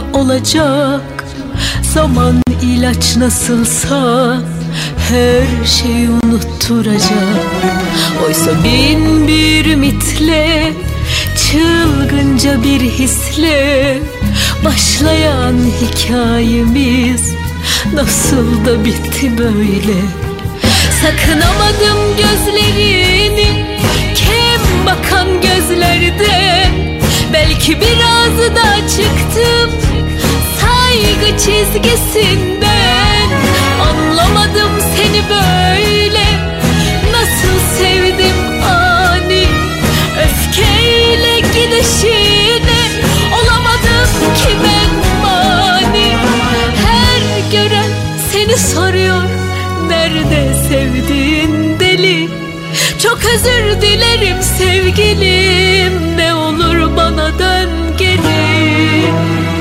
olacak. Zaman ilaç nasılsa her şeyi unutturacak. Oysa bin bir ümitle, çılgınca bir hisle başlayan hikayemiz nasıl da bitti böyle. Sakınamadım gözlerini, kem bakan gözlerden. Belki biraz da çıktım saygı çizgisinden. Anlamadım seni böyle, nasıl sevdim ani, öfkeyle gidişine. Olamadım ki ben mani. Her gören seni soruyor, nerede sevdiğin deli. Çok özür dilerim sevgilim, ne olur bana dön geri.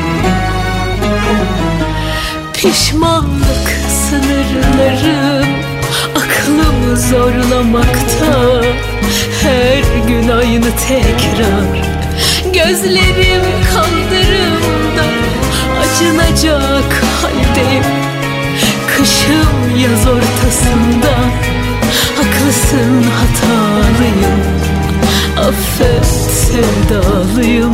Pişmanlık sınırlarım aklımı zorlamakta. Her gün aynı tekrar, gözlerim kaldırımda. Acınacak haldeyim, kışım yaz ortasında. Haklısın, hatalıyım, affet, sevdalıyım.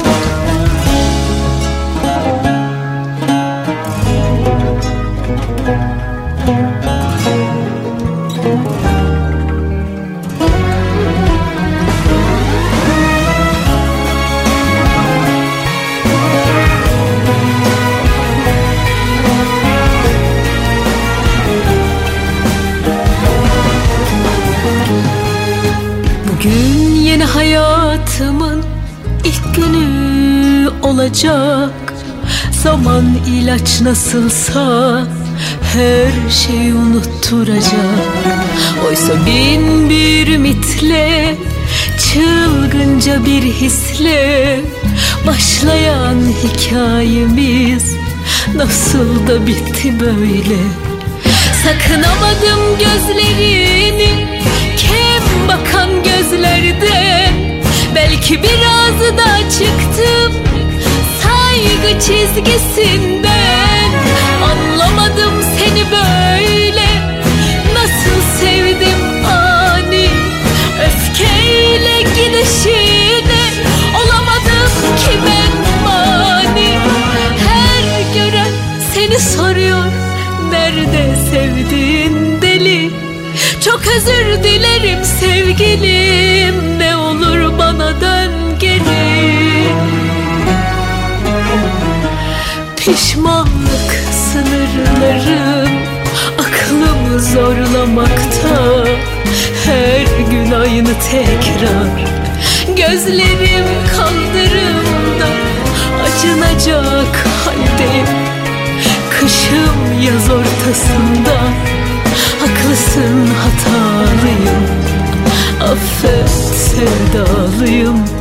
Bugün yeni hayatımın ilk günü olacak. Zaman ilaç nasılsa her şeyi unutturacak. Oysa bin bir ümitle, çılgınca bir hisle başlayan hikayemiz nasıl da bitti böyle. Sakınamadım gözlerini, kem bakan gözlerden. Belki biraz da çıktım saygı çizgisinden. Anlamadım seni böyle, nasıl sevdim ani, öfkeyle gidişine. Olamadım ki ben mani. Her gören seni soruyor, nerede sevdiğin deli. Çok özür dilerim sevgilim, ne olur bana dön geri. Pişmanlık sınırlarım aklımı zorlamakta. Her gün aynı tekrar, gözlerim kaldırımda. Acınacak haldeyim, kışım yaz ortasında. Haklısın, hatalıyım, affet, sevdalıyım.